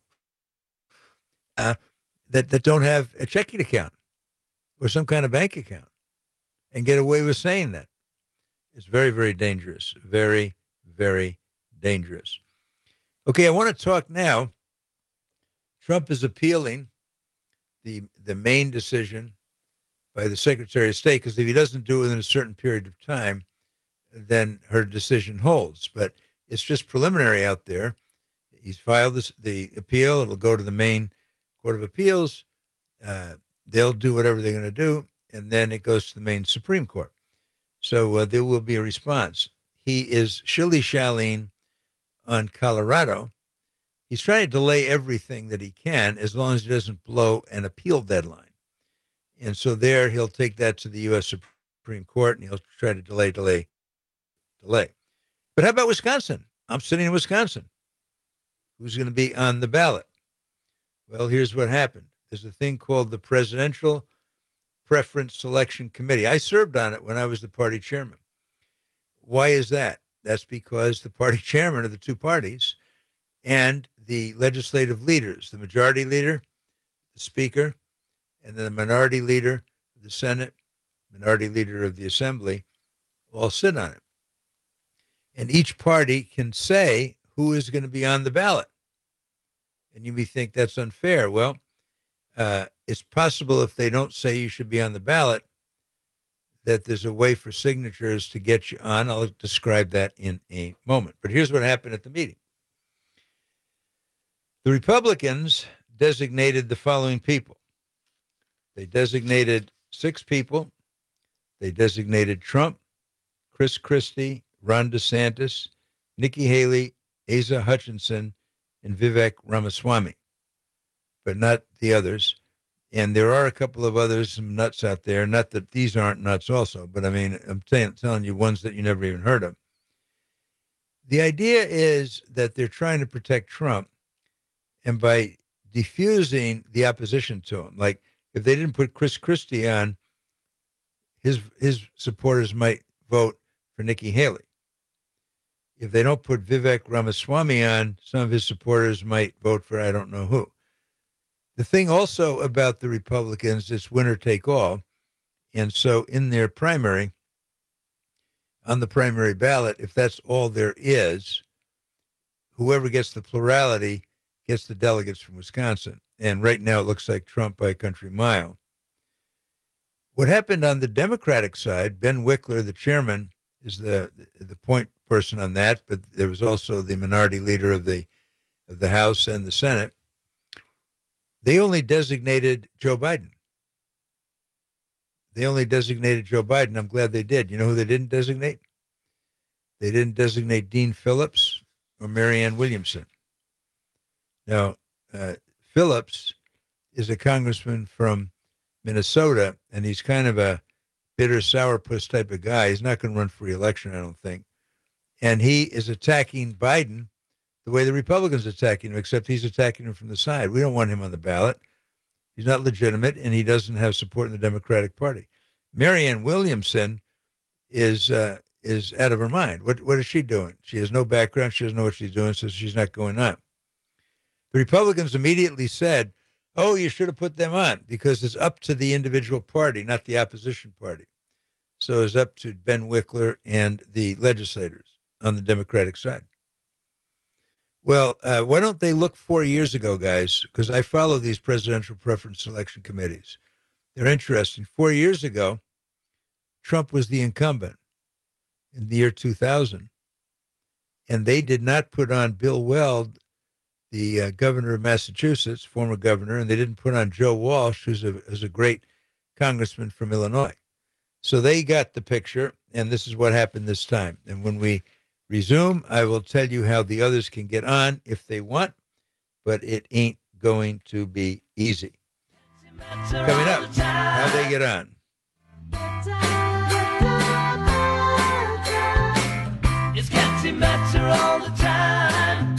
S19: uh, that, that don't have a checking account or some kind of bank account and get away with saying that? It's very, very dangerous. Very, very dangerous. Okay, I want to talk now. Trump is appealing the the Maine decision by the Secretary of State, because if he doesn't do it within a certain period of time, then her decision holds. But it's just preliminary out there. he's filed this, the appeal. It'll go to the Maine Court of Appeals. Uh, they'll do whatever they're going to do, and then it goes to the Maine Supreme Court. So uh, there will be a response. He is shilly-shallying on Colorado. He's trying to delay everything that he can as long as he doesn't blow an appeal deadline. And so there he'll take that to the U S Supreme Court, and he'll try to delay, delay, delay. But how about Wisconsin? I'm sitting in Wisconsin. Who's going to be on the ballot? Well, here's what happened. There's a thing called the Presidential Preference Selection Committee. I served on it when I was the party chairman. Why is that? That's because the party chairman of the two parties and the legislative leaders, the majority leader, the speaker, and then the minority leader of the Senate, minority leader of the Assembly, all sit on it. And each party can say who is going to be on the ballot. And you may think that's unfair. Well, uh, it's possible if they don't say you should be on the ballot, that there's a way for signatures to get you on. I'll describe that in a moment. But here's what happened at the meeting. The Republicans designated the following people. They designated six people. They designated Trump, Chris Christie, Ron DeSantis, Nikki Haley, Asa Hutchinson, and Vivek Ramaswamy, but not the others. And there are a couple of others, some nuts out there. Not that these aren't nuts also, but I mean, I'm t- telling you ones that you never even heard of. The idea is that they're trying to protect Trump, and by diffusing the opposition to him, like if they didn't put Chris Christie on, his his supporters might vote for Nikki Haley. If they don't put Vivek Ramaswamy on, some of his supporters might vote for I don't know who. The thing also about the Republicans is winner take all. And so in their primary, on the primary ballot, if that's all there is, whoever gets the plurality gets the delegates from Wisconsin. And right now it looks like Trump by a country mile. What happened on the Democratic side, Ben Wickler, the chairman, is the the point person on that, but there was also the minority leader of the of the House and the Senate. They only designated Joe Biden. They only designated Joe Biden. I'm glad they did. You know who they didn't designate? They didn't designate Dean Phillips or Marianne Williamson. Now, uh, Phillips is a congressman from Minnesota, and he's kind of a bitter sourpuss type of guy. He's not going to run for re-election, I don't think. And he is attacking Biden the way the Republicans are attacking him, except he's attacking him from the side. We don't want him on the ballot. He's not legitimate, and he doesn't have support in the Democratic Party. Marianne Williamson is uh, is out of her mind. What what is she doing? She has no background. She doesn't know what she's doing, so she's not going on. The Republicans immediately said, oh, you should have put them on, because it's up to the individual party, not the opposition party. So it's up to Ben Wickler and the legislators on the Democratic side. Well, uh, why don't they look four years ago, guys? Because I follow these presidential preference selection committees. They're interesting. Four years ago, Trump was the incumbent in the year two thousand, and they did not put on Bill Weld, the uh, governor of Massachusetts, former governor, and they didn't put on Joe Walsh, who's a, who's a great congressman from Illinois. So they got the picture, and this is what happened this time. And when we resume, I will tell you how the others can get on if they want, but it ain't going to be easy. Coming up, how they get on.
S3: It's getting better all the time.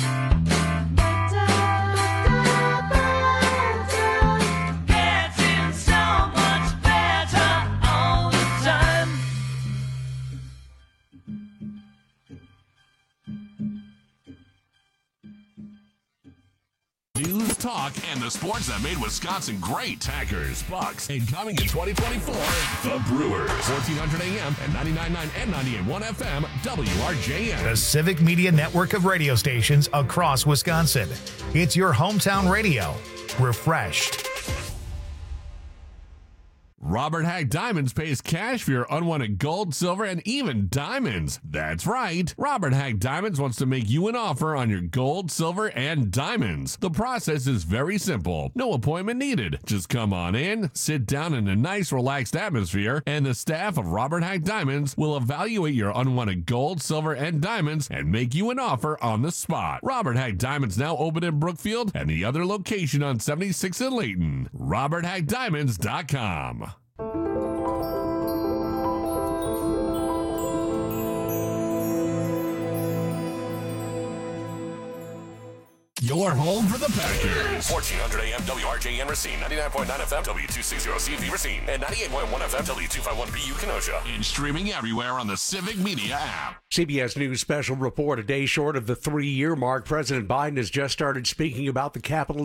S3: Getting so much better all the time.
S2: News, talk, and the sports that made Wisconsin great. Packers, Bucks, and coming in twenty twenty-four, the Brewers. fourteen hundred A M and ninety-nine point nine and ninety-eight point one F M, W R J N.
S7: The Civic Media Network of radio stations across Wisconsin. It's your hometown radio. Refreshed.
S2: Robert Hack Diamonds pays cash for your unwanted gold, silver, and even diamonds. That's right. Robert Hack Diamonds wants to make you an offer on your gold, silver, and diamonds. The process is very simple. No appointment needed. Just come on in, sit down in a nice, relaxed atmosphere, and the staff of Robert Hack Diamonds will evaluate your unwanted gold, silver, and diamonds and make you an offer on the spot. Robert Hack Diamonds now open in Brookfield and the other location on seventy-six in Layton. robert hack diamonds dot com. Your home for the Packers.
S5: fourteen hundred A M W R J N Racine, ninety-nine point nine F M W two sixty C V Racine, and ninety-eight point one F M W two fifty-one B U Kenosha.
S2: And streaming everywhere on the Civic Media app.
S8: C B S News special report. A day short of the three-year mark, President Biden has just started speaking about the Capitol